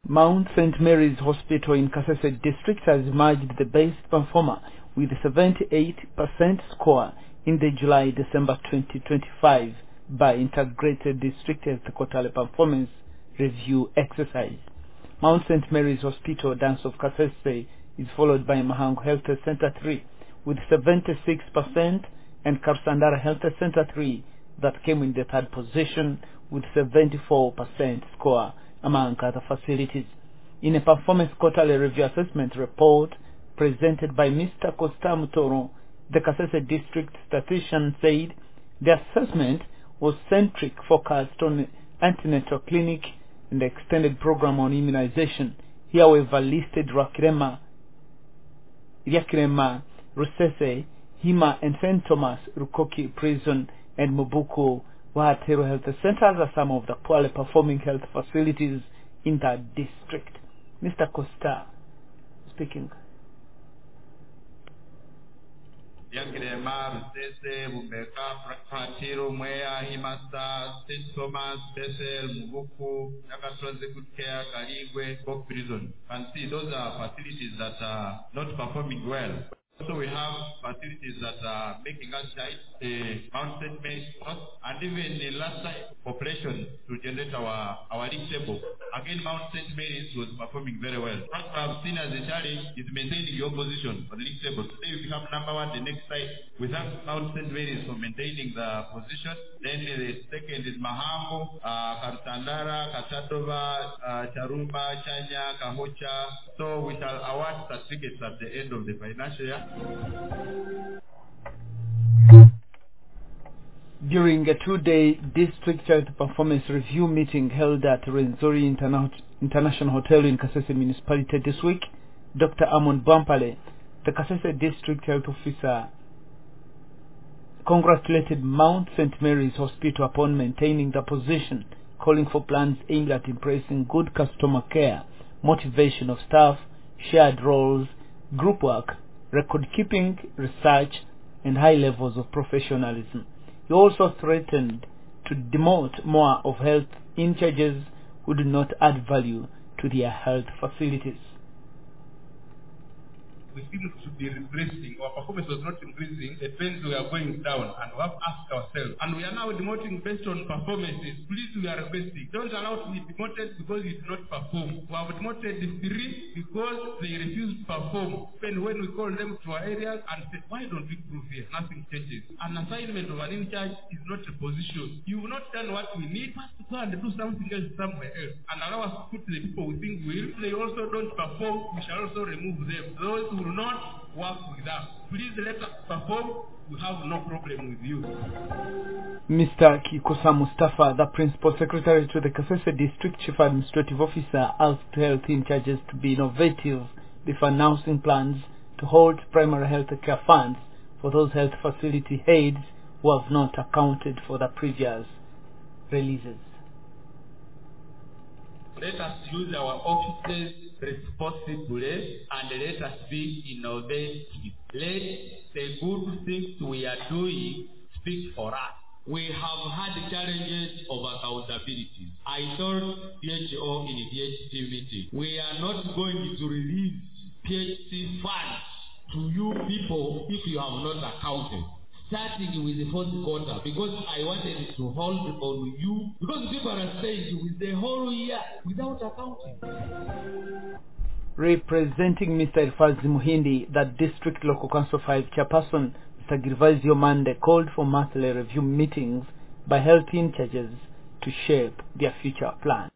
Mount St. Mary's Hospital in Kasese District has emerged the best performer with a 78% score in the July-December 2025 by Integrated District Health Quarterly Performance Review exercise. Mount St. Mary's Hospital, Dance of Kasese, is followed by Mahango Health Center 3 with 76% and Karsandara Health Center 3 that came in the third position with 74% score among other facilities. In a performance quarterly review assessment report presented by Mr. Costa Mutoro, the Kasese district statistician said the assessment was centric, focused on antenatal clinic and the extended program on immunization. Here however listed Ryakirema, Rusese, Hima and St. Thomas, Rukoki Prison and Mubuku Wahatero Health Centers are some of the poorly performing health facilities in that district. Mr. Costa speaking. Ryakirema, Rusese, Bubeka, Wahatero, Mwea, Himasa, St. Thomas, Bethel, Mubuku, Yakatronze Good Care, Karigwe, Bok Prison. And see, those are facilities that are not performing well. So we have facilities that are making us shine, Mount St. Mary's Cross, and even the last time operation to generate our league table. Again, Mount St. Mary's was performing very well. What we have seen as a challenge is maintaining your position on the league table. Today we become number one the next side. We thank Mount St. Mary's for maintaining the position. Then the second is Mahango, Karsandara, Kasatova, Charumba, Chanya, Kahocha. So we shall award certificates at the end of the financial year. During a two-day district health performance review meeting held at Renzori International Hotel in Kasese Municipality this week, Dr. Amon Bampale, the Kasese District Health Officer, congratulated Mount St. Mary's Hospital upon maintaining the position, calling for plans aimed at embracing good customer care, motivation of staff, shared roles, group work, record keeping, research, and high levels of professionalism. He also threatened to demote more of health in charges who do not add value to their health facilities. We seem to be regressing. Our performance was not increasing. The trends were going down, and we have asked ourselves. And we are now demoting based on performances. Please, we are regressing. Don't allow to be demoted because you did not perform. We have demoted the three because they refused to perform. Even when we call them to our areas and say, why don't we prove here? Nothing changes. An assignment of an in-charge is not a position. You will not done what we need. First, go and do something else somewhere else. And allow us to put the people we think will. If they also don't perform, we shall also remove them. Those who will not work with us. Please let us perform. We have no problem with you. Mr. Kikosa Mustafa, the Principal Secretary to the Kasese District Chief Administrative Officer, asked health in charges to be innovative before announcing plans to hold primary health care funds for those health facility heads who have not accounted for the previous releases. Let us use our offices responsibly and let us be innovative. Let the good things we are doing speak for us. We have had challenges of accountability. I told PHO in the PHC meeting, we are not going to release PHC funds to you people if you have not accounted. Starting with the first quarter, because I wanted to hold on you, because people are staying with the whole year without accounting. Representing Mr. Irfazi Muhindi, the District Local Council 5 Chairperson, Mr. Girvazio Mande, called for monthly review meetings by health in charges to shape their future plans.